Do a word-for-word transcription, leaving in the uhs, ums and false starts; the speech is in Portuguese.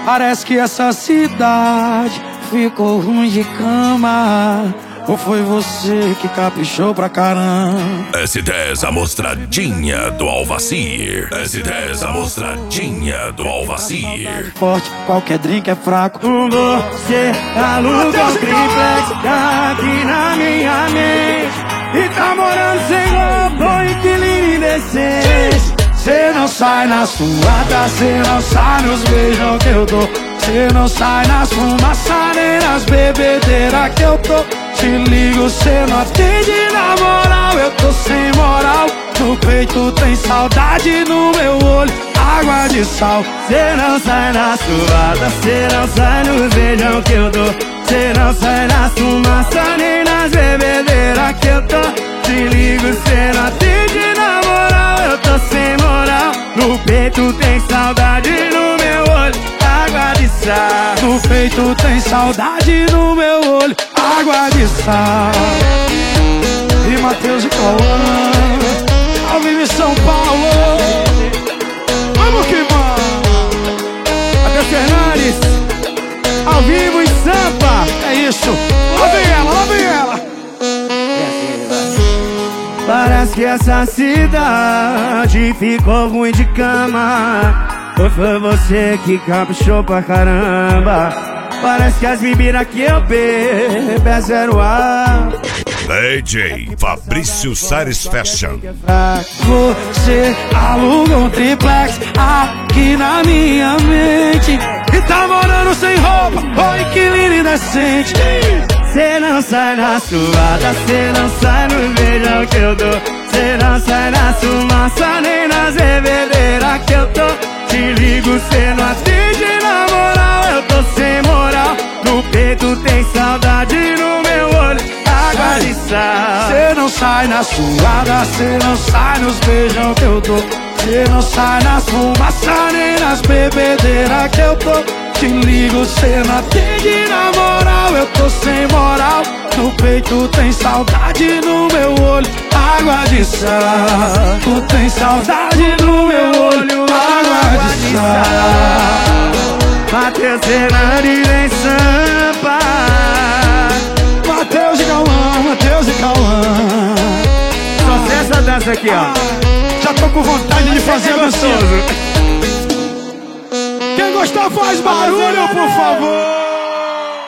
Parece que essa cidade ficou ruim de cama. Ou foi você que caprichou pra caramba? S dez, a mostradinha do Alvacir. S dez, a mostradinha do Alvacir. Forte, qualquer drink é fraco. Você aluga um triplex aqui na minha mente e tá morando sem roupa, inquilino indecente. Cê não sai na suada, cê não sai nos beijão que eu dou. Cê não sai nas fumaças nem nas bebedeiras que eu tô. Te ligo, cê não atende na moral, eu tô sem moral. No peito tem saudade, no meu olho água de sal. Cê não sai na suada, cê não sai nos beijão que eu dou. Cê não sai nas fumaças nem nas bebedeiras que eu tô. Te ligo, cê não atende na moral, eu tô sem moral. No peito tem saudade, no meu olho água de sal. No peito tem saudade, no meu olho água de sal. E Matheus e Cauã, ao vivo em São Paulo. Vamos que vamos. Matheus Fernandes, ao vivo em Sampa. É isso, lá vem ela, lá vem ela. Parece que essa cidade ficou ruim de cama. Ou foi você que caprichou pra caramba? Parece que as bebidas que eu bebo é zero A. D J Fabrício Sares Fashion. Você aluga um triplex aqui na minha mente e tá morando sem roupa, oi inquilino indecente. Cê não sai na suada, cê não sai no beijão que eu dou. Cê não sai na fumaça nem nas bebedeiras que eu tô. Te ligo, cê não atende na moral, eu tô sem moral. No peito tem saudade, no meu olho água de sal. Cê não sai na suada, cê não sai nos beijão que eu dou. Cê não sai nas fumaças nem nas bebedeiras que eu tô. Te ligo, cê não atende na moral, eu tô sem moral. No peito tem saudade, no meu olho água de sal. Tu tem saudade no meu olho água de sal. Matheus Fernandes em Sampa. Matheus e Cauã, Matheus e Cauã. Só sei essa dança aqui, ó. Já tô com vontade de fazer gostoso. Quem gostar faz barulho, por favor.